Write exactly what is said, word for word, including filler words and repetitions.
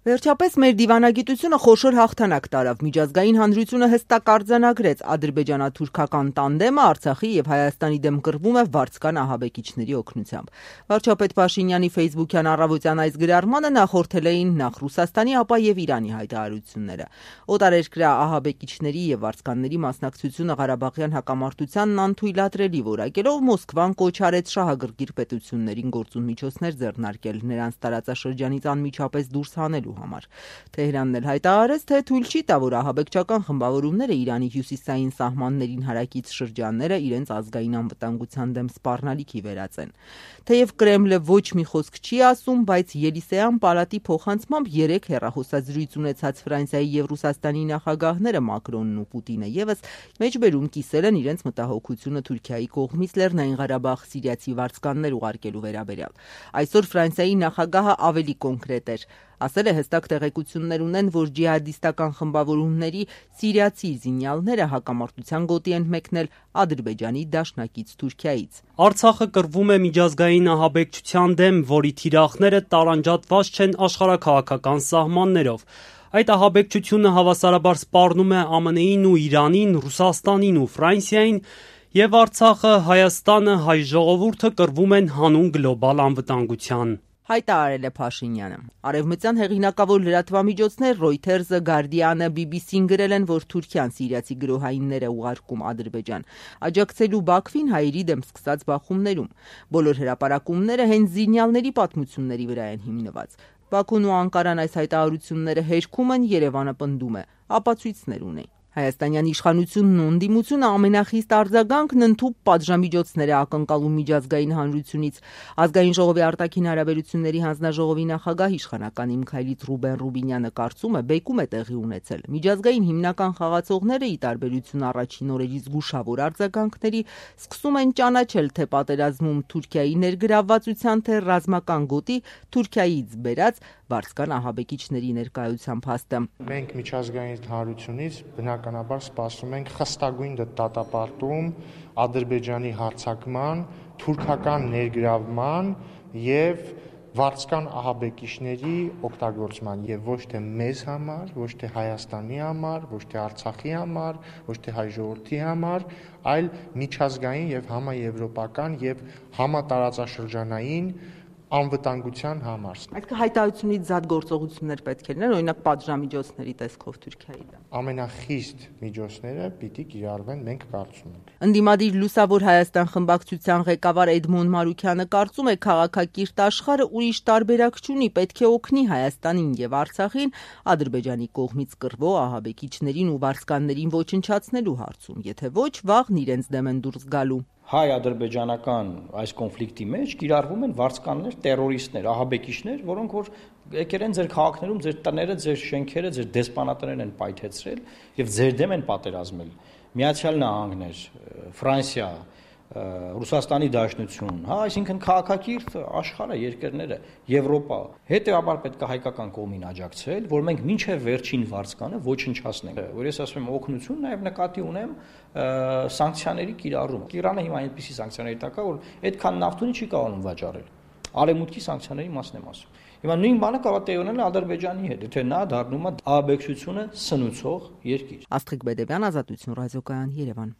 Վերջապես մեր դիվանագիտությունը խոշոր հաղթանակ տարավ։ Միջազգային հանրությունը հստակ արձանագրեց ադրբեջանա-թուրքական տանդեմը Արցախի եւ Հայաստանի դեմ կռվում է վարձկան ահաբեկիչների օգնությամբ։ Վարչապետ Փաշինյանի ֆեյսբուքյան առավոտյան այս գրառմանը նախորդել էին նախ Ռուսաստանի, ապա եւ Իրանի հայտարարությունները։ Օտարերկրյա ահաբեկիչների եւ վարձկանների մասնակցությունը Ղարաբաղյան հակամարտությանն անթույլատրելի որակելով Մոսկվան կոչ արեց շահագրգիռ պետություններին գործուն միջոցներ ձեռնարկել նրանց տարածաշրջանից անմիջապես դուրս հանելու համար։ Թեհրանն էլ հայտարարեց, թե թույլ չի տա, որ ահաբեկչական խմբավորումները Իրանի հյուսիսային սահմաններին հարակից շրջանները իրենց ազգային անվտանգության դեմ սպառնալիքի վերածեն։ Թեև Կրեմլը ոչ մի խոսք չի ասում, բայց Ելիսեյան պալատի փոխանցմամբ երեք հեռախոսազրույց ունեցած Ֆրանսիայի եւ Ռուսաստանի նախագահները Մակրոնն ու Պուտինը եւս մեջբերում կիսել են իրենց մտահոգությունը Թուրքիայի կողմից Լեռնային Ղարաբաղ սիրիացի վարձկաններ ուղարկելու վերաբերյալ։ Այսօր Ֆրանսիայի նախագահը ավելի կոնկրետ էր։ Ասել է հստակ տեղեկություններ ունեն, որ ջիհադիստական խմբավորումների սիրիացի զինյալները հակամարտության գոտի են մեկնել Ադրբեջանի դաշնակից Թուրքիայից։ Արցախը կռվում է միջազգային ահաբեկչության դեմ, որի թիրախները տարանջատված չեն աշխարհաքաղաքական սահմաններով։ Այդ ահաբեկչությունը հավասարաբար սպառնում է ԱՄՆ-ին ու Իրանին, Ռուսաստանին ու Ֆրանսիային, եւ Արցախը, Հայաստանը, հայ ժողովուրդը կռվում են հանուն գլոբալ անվտանգության։ Հայտարարել է Փաշինյանը։ Արևմտյան հեղինակավոր լրատվամիջոցներ Reuters-ը, Guardian-ը, բի բի սին գրել են, որ Թուրքիան սիրիացի գրոհայինները ուղարկում Ադրբեջան, աջակցելու Բաքվին հայերի դեմ սկսած բախումներում։ Բոլոր հրապարակումները հենց զինյալների պատմությունների վրա են հիմնված։ Բաքուն ու Անկարան այս հայտարարությունները հերքում են, Երևանը պնդում է, ապացույցներ ունի։ Հայաստանյան իշխանությունն ու ընդդիմությունը ամենախիստ արձագանքն ընդհուպ պատժամիջոցներ է ակնկալում միջազգային հանրությունից։ Ազգային ժողովի արտաքին հարաբերությունների հանձնաժողովի նախագահ իշխանական Իմ Քայլից Ռուբեն Ռուբինյանը կարծում է, բեկում է տեղի ունեցել։ Միջազգային հիմնական խաղացողները, ի տարբերություն առաջին օրերի զգուշավոր արձագանքների, սկսում են ճանաչել թե պատերազմում Թուրքիայի ներգրավվածության, թե ռազմական գոտի Թուրքիայից բերած վարձկան ահաբեկիչների ներկայության փաստը։ Մենք միջազգային հանրությունից բնականաբար սպասում ենք խստագույն դատապարտում Ադրբեջանի հարձակման, թուրքական ներգրավման եւ վարձկան ահաբեկիչների օգտագործման եւ ոչ թե մեզ համար, ոչ թե Հայաստանի համար, ոչ թե Արցախի համար, ոչ թե հայ ժողովրդի համար, այլ միջազգային եւ համաեվրոպական եւ համատարածաշրջանային անվտանգության համար։ Այդ հայտարարությունից զատ գործողություններ պետք է լինեն, օրինակ պատժամիջոցների տեսքով Թուրքիայի դեմ։ Ամենախիստ միջոցները պիտի կիրառվեն, մենք կարծում ենք։ Ընդդիմադիր Լուսավոր Հայաստան խմբակցության ղեկավար Էդմոն Մարուքյանը կարծում է, քաղաքակիրթ աշխարհը ուրիշ տարբերակ չունի, պետք է օգնի Հայաստանին եւ Արցախին Ադրբեջանի կողմից կռվող ահաբեկիչներին ու վարձկաններին ոչնչացնելու հարցում, եթե ոչ, վաղն իրենց դեմ են դուրս գալու։ Հայ-ադրբեջանական այս կոնֆլիկտի մեջ կիրառվում են վարձկաններ, տերորիստներ, ահաբեկիչներ, որոնք որ եկել են ձեր քաղաքներում, ձեր տները, ձեր շենքերը, ձեր դեսպանատներն են պայթեցրել եւ ձեր դեմ են պատերազմել։ Միացյալ Նահանգներ, Ֆրանսիա, Ռուսաստանի Դաշնություն, հա, այսինքն քաղաքակիրթ աշխարհը, երկրները, Եվրոպա, հետեւաբար պետք է հայկական կողմին աջակցել, որ մենք մինչև վերջին վարձկանը ոչնչացնենք։ Որ ես ասում եմ օգնություն, նաև նկատի ունեմ սանկցիաների կիրառում։ Իրանը հիմա այնպիսի սանկցիաների տակ է, որ այդքան նավթունի չի կարողանում վաճառել։ Արևմուտքի սանկցիաների մասն եմ ասում։ Հիմա նույն բանը կարող է տեղի ունենալ Ադրբեջանի հետ, եթե նա դառնում է ահաբեկչությունը սնուցող երկիր։ Աստղիկ Բեդևյան, Ազատություն ռադիոկայան, Երևան։